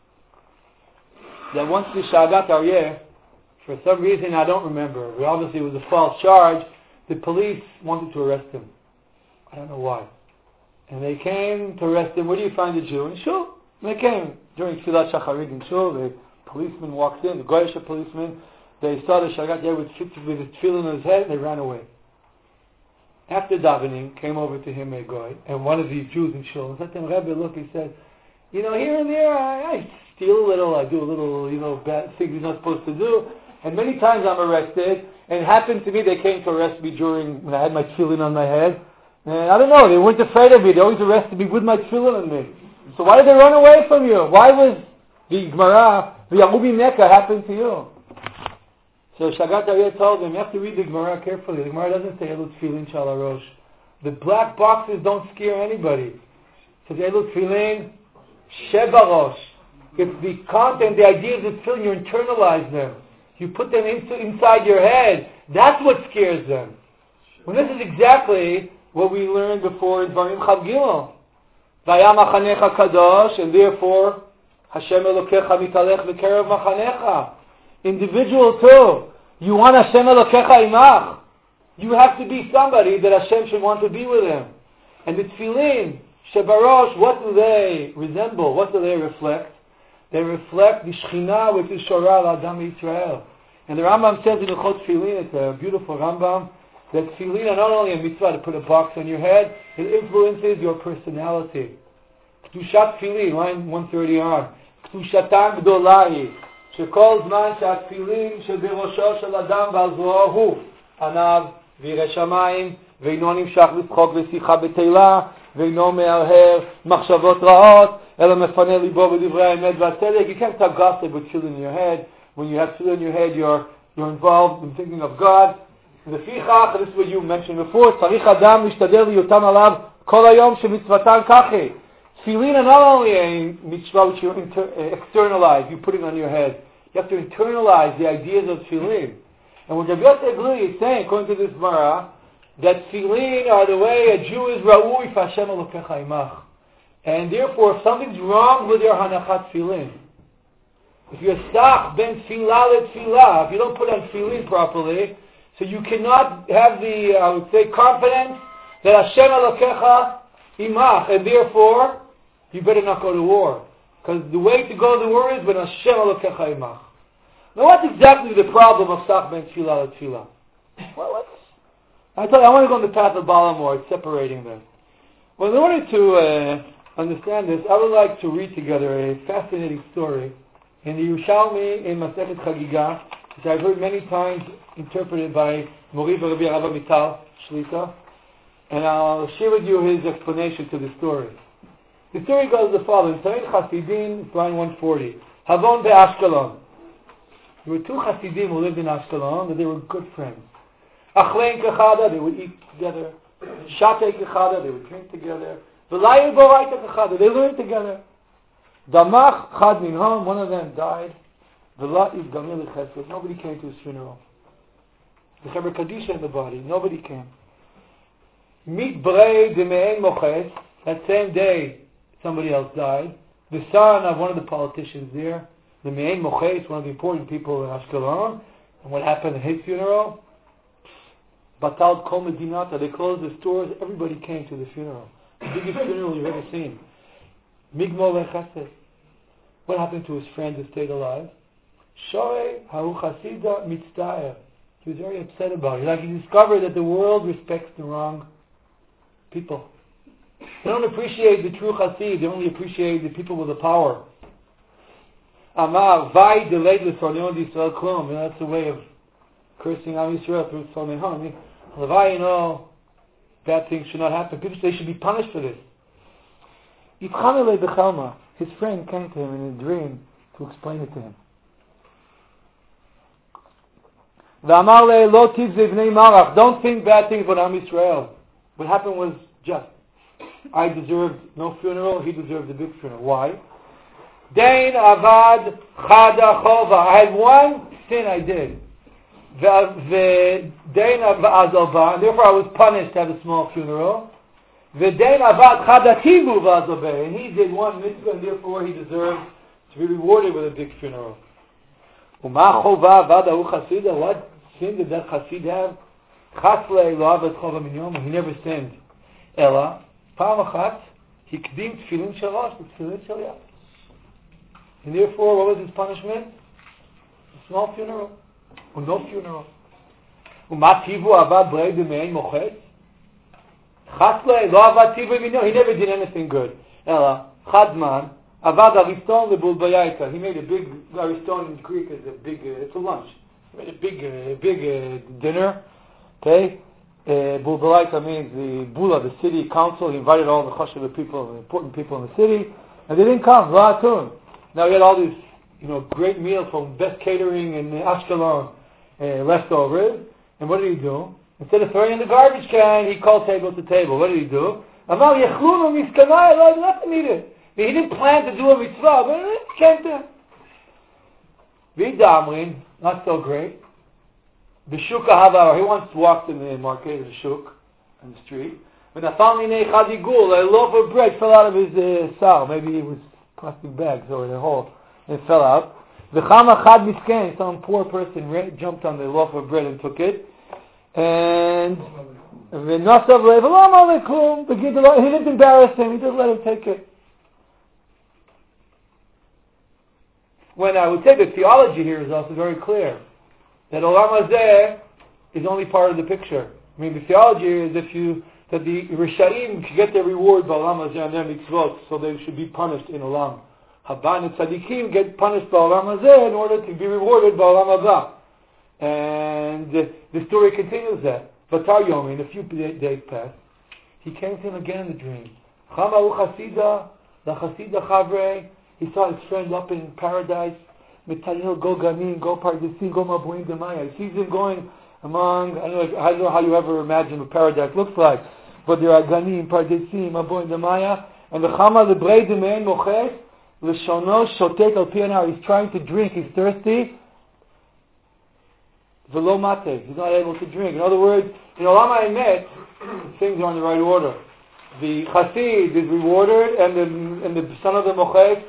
that once the Shagat Aryeh, for some reason I don't remember, but obviously it was a false charge, the police wanted to arrest him. I don't know why. And they came to arrest him. Where do you find a Jew? In Shul. And they came during Tfilat Shacharit in Shul. The policeman walked in, the Goyish policeman. They saw the Shagat Aryeh with, with his tefillin on his head, and they ran away. After davening, came over to him a Goy, and one of these Jews in Shul, and said to him, Rebbe, look, he said, you know, here and there, I, I steal a little, I do a little, you know, bad things you're not supposed to do, and many times I'm arrested, and it happened to me, they came to arrest me during, when I had my tefillin on my head, and I don't know, they weren't afraid of me, they always arrested me with my tefillin on me. So why did they run away from you? Why was the Gemara, the V'yaru mimeka happen to you? So Shagat Aryeh told him, you have to read the Gemara carefully. The Gemara doesn't say Elu Tefillin Shal Harosh. The black boxes don't scare anybody. It says Elu Tefillin Shebarosh. It's the content, the ideas of tefillin, you internalize them. You put them into, inside your head. That's what scares them. Well, this is exactly what we learned before in Dvarim Chav Gimel. Vayam machanecha kadosh, and therefore Hashem Elokecha mitalech v'kerev machanecha. Individual too. You want Hashem Elokecha imach. You have to be somebody that Hashem should want to be with him. And the tefillin, shebarosh, what do they resemble? What do they reflect? They reflect the Shekhinah which is Shorah L'Adam Yisrael. And the Rambam says in the Chot Tefillin, it's a beautiful Rambam, that tefillin are not only a mitzvah to put a box on your head, it influences your personality. Kedushat tefillin, line one thirty on. Kedushatan gdolahi, shekol zman she'atefillin sheberosho shel adam v'azro'o hu, anav v'yireh shamayim, ve'ino nimshach l'tzchok v'sicha b'teila, ve'ino me'arher machshavot ra'ot, ela mefane libo v'divrei haemet v'atzedek. You can't have gossip with tefillin in your head. When you have tefillin in your head, you're you're involved in thinking of God. Lefichach, this is what you mentioned before, tzarich adam lishtadel liyotam alav kol hayom shemitzvatan kache. Tefillin are not only a mitzvah which you inter- uh, externalize, you put it on your head. You have to internalize the ideas of tefillin. And what Rabbi Yosef Glili is saying, according to this Gemara, that tefillin are the way a Jew is ra'ui f'Hashem Elokecha imach. And therefore, if something's wrong with your hanachat tefillin, if you're stach ben tefillah le tefillah, if you don't put on tefillin properly, so you cannot have the, I would say, confidence that Hashem Elokecha imach, and therefore, you better not go to war. Because the way to go to war is when Hashem Elokecha imach. Now what's exactly the problem of stach ben tefillah le tefillah? Well, let's, I tell you, I want to go on the path of Balamor, it's separating them. Well, in order to uh, understand this, I would like to read together a fascinating story in the Yerushalmi in Masechet Chagiga, which I've heard many times interpreted by Mori Rabbi Rabba Mital Shlita, and I'll share with you his explanation to the story. The story goes as follows: Tarid Chasidim, line one forty. Havon be'Ashkelon. There were two Chasidim who lived in Ashkelon, and they were good friends. Achlein kechada, they would eat together. Shatei kechada, they would drink together. V'layu boraita kechada, they learned together. Damach chad minham, one of them died. V'la is gamil chesed, nobody came to his funeral. The Chaber Kadisha in the body, nobody came. Mit brei de me'en moches, that same day somebody else died. The son of one of the politicians there, the me'en moches, one of the important people in Ashkelon. And what happened at his funeral? Batal kol medinata, they closed the stores, everybody came to the funeral. The biggest funeral you've ever seen. Migmol lechesed. What happened to his friend who stayed alive? Shorei ha'u chasida mitztaer. He was very upset about it. Like he discovered that the world respects the wrong people. They don't appreciate the true chassid, they only appreciate the people with the power. Amar, vai delayed l'sorneon d'Yisrael klum. That's the way of cursing Am Yisrael through Sorneon. Levai, you know, bad things should not happen. People say they should be punished for this. Yitchamele b'chalma. His friend came to him in a dream to explain it to him. V'amar le lo tivzei b'nei marach. Don't think bad things about Am Yisrael. What happened was just. I deserved no funeral, he deserved a big funeral. Why? Dain avad chada chova. I had one sin I did. The dain v'azalba, and therefore I was punished to have a small funeral. The dain avad chadativu v'azalba, and he did one mitzvah, and therefore he deserved to be rewarded with a big funeral. Uma chova avad ahu chasida. What sin did that chasid have? Chaslei lo avad chova minyom. He never sinned. Ella פעם אחת, הקדים תפילין של ראש לתפילין של יד. And therefore, what was his punishment? A small funeral. Or no funeral. ומה טיבו עבד ברי דמעין מוחץ? חסלה, לא עבד טיבו מינו. He never did anything good. אלא, חד זמן, עבד אריסטון לבולבייתא. He made a big, Ariston in Greek is a big, uh, it's a lunch. He made a big, uh, big uh, dinner. Okay? Uh, Bulbalaita means the Bula, the city council. He invited all the chashuv people, the important people in the city, and they didn't come. V'atun. Now he had all these, you know, great meals from best catering in Ashkelon, uh, leftovers. And what did he do? Instead of throwing in the garbage can, he called table to table. What did he do? Amal yechlunu miskanai. Let them eat it. He didn't plan to do a mitzvah, but it came to him. V'idamrin, not so great. B'shuk ha'havar, he wants to walk to the market, the shuk, on the street. V'nafal minei chadigul, a loaf of bread fell out of his uh, sal. Maybe it was plastic bags or the hole. It fell out. V'chama chad misken, some poor person ra- jumped on the loaf of bread and took it. And v'nasav le'v'lam alekum, he didn't embarrass him, he just let him take it. When I would say the theology here is also very clear, that Olam Hazeh is only part of the picture. I mean, the theology is if you that the Rishaim should get their reward by Olam Hazeh and their mitzvot, so they should be punished in Olam Haba, and Tzadikim get punished by Olam Hazeh in order to be rewarded by Olam Haba. And uh, the story continues that. Batar Yomin, a few days passed, he came to him again in the dream. Chama u chasida, la chasida chavre. He saw his friend up in paradise. Mitayil go ganin, go pardesim, go mabuim demaya. He sees him going among, I don't know, I don't know how you ever imagine what paradise looks like, but there are ganim, pardesim, mabuim demaya, and the chama the brei demein moches, l'shono shotet al pianar. He's trying to drink, he's thirsty. V'lo mate, he's not able to drink. In other words, in Olam HaEmet, things are in the right order. The chassid is rewarded, and the and the son of the moches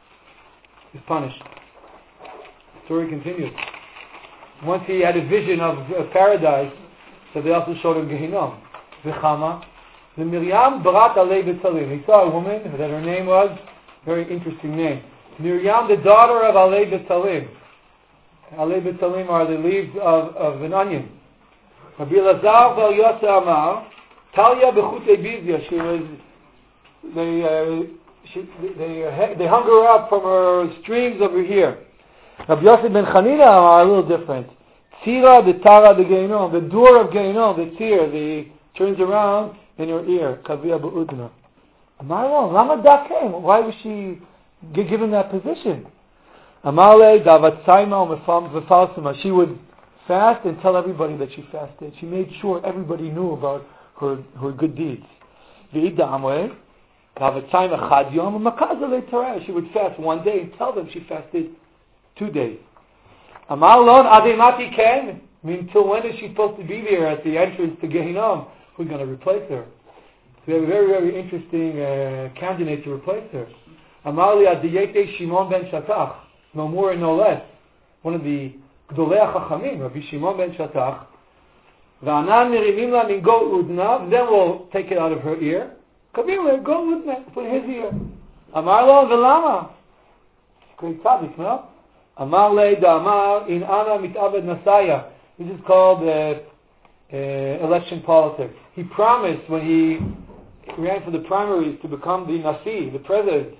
is punished. The story continues. Once he had a vision of, of paradise, so they also showed him Gehinnom. V'chama, the Miriam Barat Alei B'Tzalim. He saw a woman that her name was, very interesting name, Miriam, the daughter of Alei B'Tzalim. Alei B'Tzalim are the leaves of, of an onion. Rabbi Elazar Bar Yosef Amar, Talia B'Chutei Bizya. She was, they, uh, she, they, uh, they hung her up from her streams over here. Rabbi Yosef ben Chanina are a little different. Tzira the Tara the Geinom, the door of Geinom, the tzir, the turns around in her ear. Kavia B'Udna. Amar Lama Dakem. Why was she given that position? Amale Davatzaima V'Falsima. She would fast and tell everybody that she fasted. She made sure everybody knew about her her good deeds. V'Ida Amwe Davatzaima Chad Yom Makazale Torah. She would fast one day and tell them she fasted two days. Amar Lon Ademati Ken. I mean, until when is she supposed to be there at the entrance to Gehinnom? We're going to replace her. So we have a very, very interesting uh, candidate to replace her. Amar Li Adiyete Shimon ben Shatach. No more and no less. One of the Gdolei HaChachamim, Rabbi Shimon ben Shatach. V'anan mirimim la min go udna. Then we'll take it out of her ear. Kavim go udna. Put his ear. Amar Lo V'lama. Great topic, no? Amar le da'amar in ana mitaved nasaya. This is called uh, uh, election politics. He promised when he ran for the primaries to become the nasi, the president.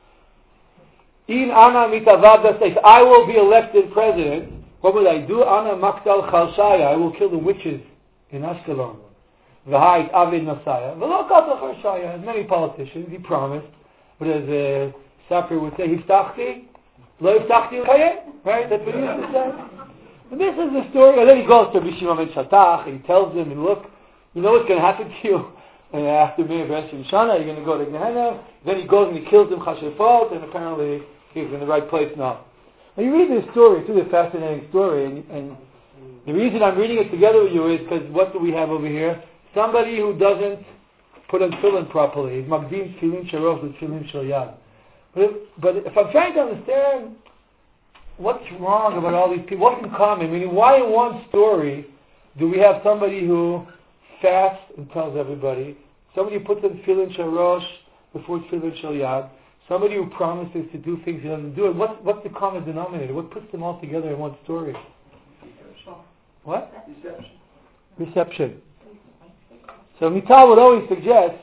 In ana mitavad nasaya. I will be elected president. What will I do? Ana maktal chalshaya. I will kill the witches in Ashkelon. V'hait avid nasaya. V'lo katal chalshaya. As many politicians, he promised. But as uh, Sapir would say, hiftachti. Lo yiftachti l'chayim, right? That's what he used to say. And this is the story. And then he goes to Rabbi Shimon ben Shatach, and he tells him, and look, you know what's going to happen to you and after me of Rosh Hashanah, you're going to go to Gehenna. Then he goes and he kills him Chashefot, and apparently he's in the right place now. Now you read this story, it's really a fascinating story, and, and the reason I'm reading it together with you is because what do we have over here? Somebody who doesn't put on tefillin properly. He's magdim tefillin sharof with tefillin shel yad. But if, but if I'm trying to understand what's wrong about all these people, what's in common? Meaning, why in one story do we have somebody who fasts and tells everybody, somebody who puts on tefillin shel rosh before tefillin shel yad, somebody who promises to do things he doesn't do it? What's, what's the common denominator? What puts them all together in one story? What? Deception. Reception. So Mital would always suggest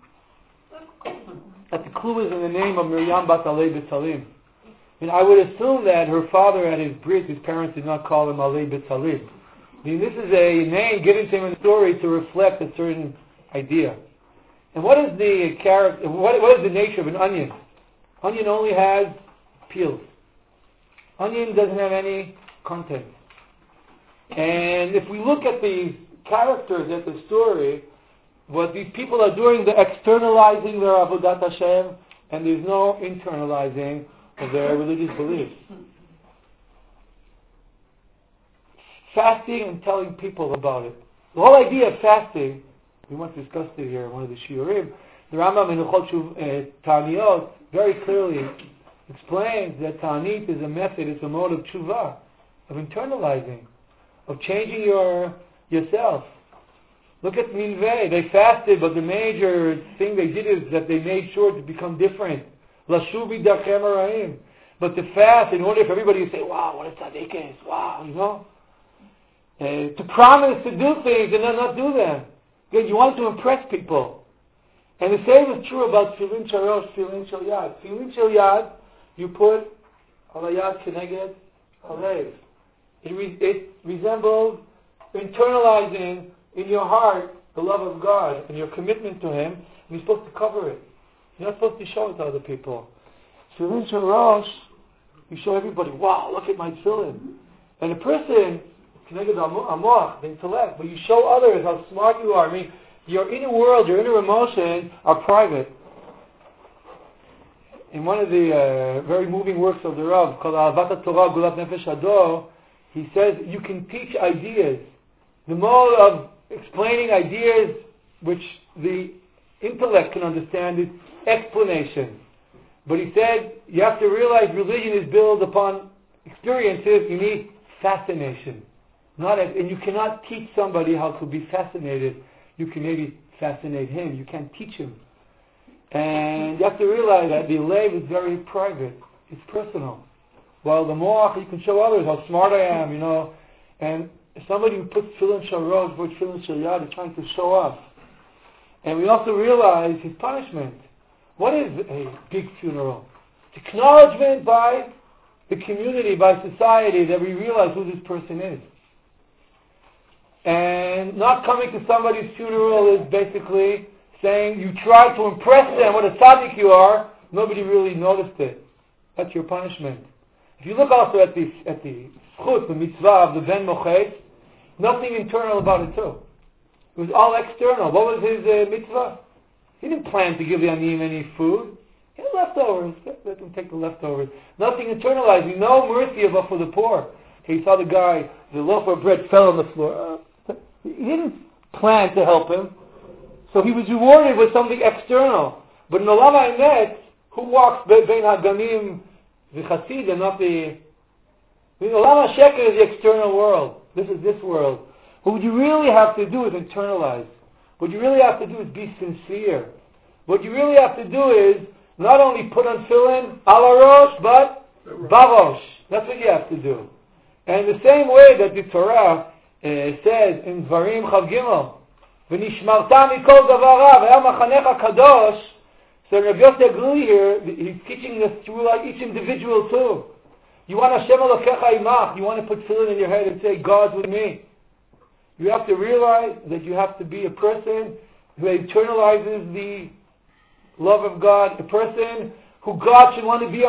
that the clue is in the name of Miriam Bat Alei B'Tzalim. I mean, I would assume that her father at his brit, his parents did not call him Alei B'Tzalim. I mean, this is a name given to him in the story to reflect a certain idea. And what is the character? What, what is the nature of an onion? Onion only has peels. Onion doesn't have any content. And if we look at the characters at the story, what these people are doing, they're externalizing their Avodat Hashem, and there's no internalizing of their religious beliefs. Fasting and telling people about it. The whole idea of fasting, we once discussed it here in one of the shiurim, the Rambam in Ilchot Ta'aniyot very clearly explains that Ta'anit is a method, it's a mode of tshuva, of internalizing, of changing your yourself. Look at Nineveh, they fasted, but the major thing they did is that they made sure to become different. Lashubi darchem haraim. But to fast, in order for everybody to say, wow, what a tzaddik is, wow, you know? Uh, to promise to do things and then not do them. Because you want to impress people. And the same is true about Tfilin Sharosh, Tfilin Shel Yad. Tfilin Shel Yad, you put Alayad Keneged Alev. It, re- it resembles internalizing in your heart the love of God and your commitment to Him. And you're supposed to cover it. You're not supposed to show it to other people. Tfilin Sharosh, you show everybody, wow, look at my tefillin. And a person, Keneged Amoach, the intellect, but you show others how smart you are. I mean, your inner world, your inner emotions are private. In one of the uh, very moving works of the Rav, called Ahavat Torah Gulat Nefesh Hador, he says you can teach ideas. The mode of explaining ideas which the intellect can understand is explanation. But he said you have to realize religion is built upon experiences. You need fascination. Not as, and you cannot teach somebody how to be fascinated. You can maybe fascinate him. You can't teach him. And you have to realize that the lave is very private. It's personal. While the moach, you can show others how smart I am, you know. And somebody who puts tefillin shel rosh, puts tefillin shel yad, is trying to show off. And we also realize his punishment. What is a big funeral? It's acknowledgement by the community, by society, that we realize who this person is. And not coming to somebody's funeral is basically saying you tried to impress them what a tzaddik you are. Nobody really noticed it. That's your punishment. If you look also at the at the schut, the mitzvah of the ben moches, nothing internal about it too. It was all external. What was his uh, mitzvah? He didn't plan to give the aniyim any food. He had leftovers. Let them take the leftovers. Nothing internalizing. No mercy about for the poor. He saw the guy, the loaf of bread fell on the floor. Uh, he didn't plan to help him. So he was rewarded with something external. But in Olam HaEmet, who walks bein haganim v'chasid and not the... In Olam HaSheker is the external world. This is this world. But what you really have to do is internalize. What you really have to do is be sincere. What you really have to do is not only put on tefillin al harosh, but barosh. That's what you have to do. And the same way that the Torah uh, says in Dvarim Chav Gimel, "V'nishmarta mikol davar ra v'haya machanecha kadosh." So Rabbi Yosef Gluli here, he's teaching us through like each individual too. You want Hashem Elokecha imach. You want to put tefillin in your head and say, God's with me. You have to realize that you have to be a person who internalizes the love of God, a person who God should want to be